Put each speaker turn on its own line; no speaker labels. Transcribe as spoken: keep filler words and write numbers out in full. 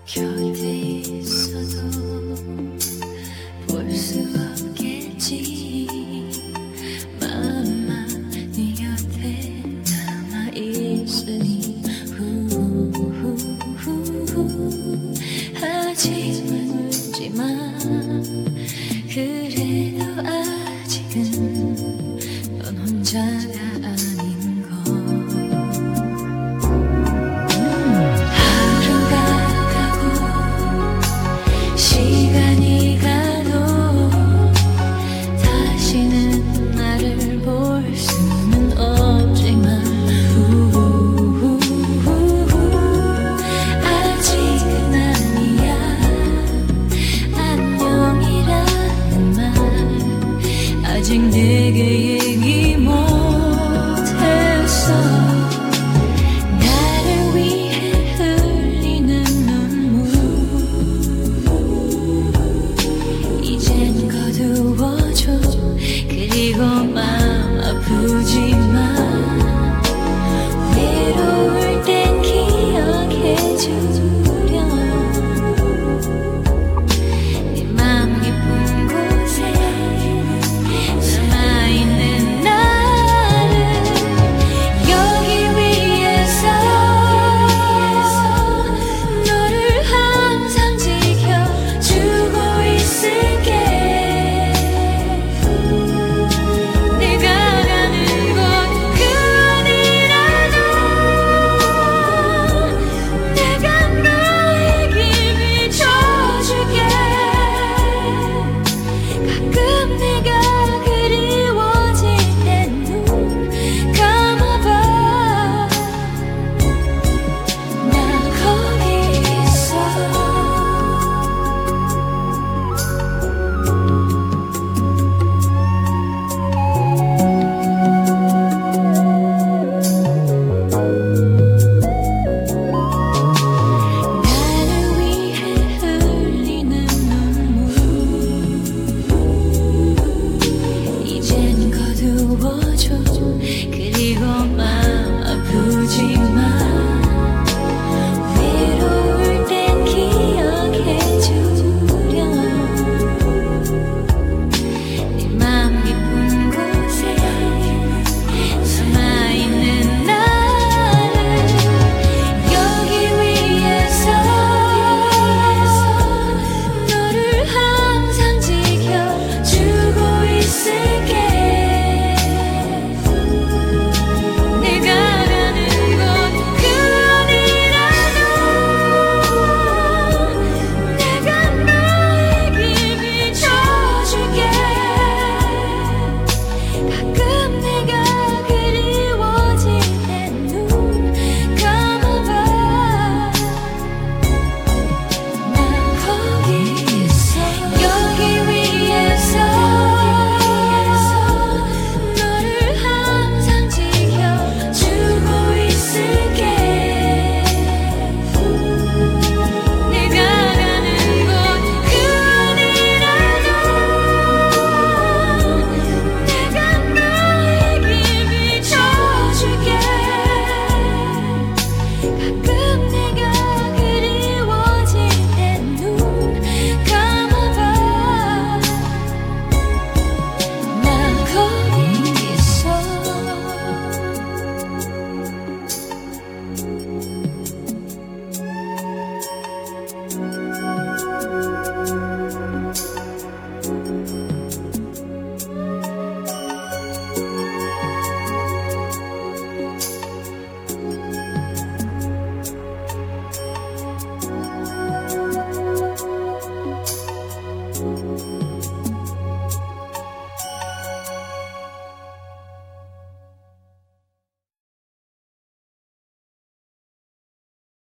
곁에 있어도 볼 수 없겠지. 마음만 네 곁에 남아있으니 후후후후. 하지만 울지마. 그래도 아직은 넌 혼자가 아닌 걸. 시간이 가도 다시는 나를 볼 수는 없지만 우우우우우. 아직은 아니야. 안녕이라는 말 아직 내게 얘기 못했어. 나를 위해 흘리는 이젠 거두어줘. 그리고 마음 아프지만 외로울 땐 기억해주렴. 네 마음 깊은 곳에 남아있는 나를 여기 위에서 너를 항상 지켜주고 있을게. 내가 가는 곳 그 어디라도 내가 너의 길 비춰줄게. 가끔 내가 그리워질 땐 눈 감아봐. 나 거기 있어. 나를 위해 흘리는 눈물 이젠 거두어줘.